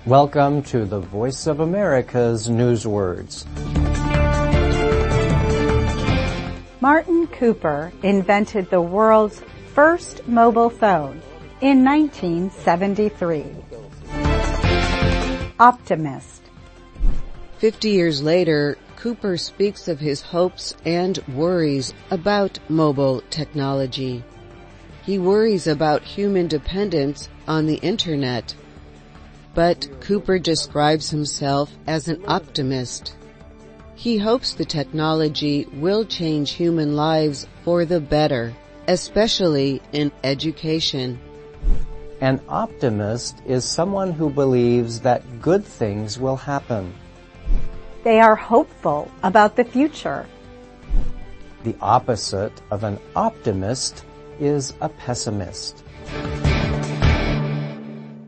Welcome to the Voice of America's Newswords. Martin Cooper invented the world's first mobile phone in 1973. Optimist. 50 years later, Cooper speaks of his hopes and worries about mobile technology. He worries about human dependence on the Internet. But Cooper describes himself as an optimist. He hopes the technology will change human lives for the better, especially in education. An optimist is someone who believes that good things will happen. They are hopeful about the future. The opposite of an optimist is a pessimist.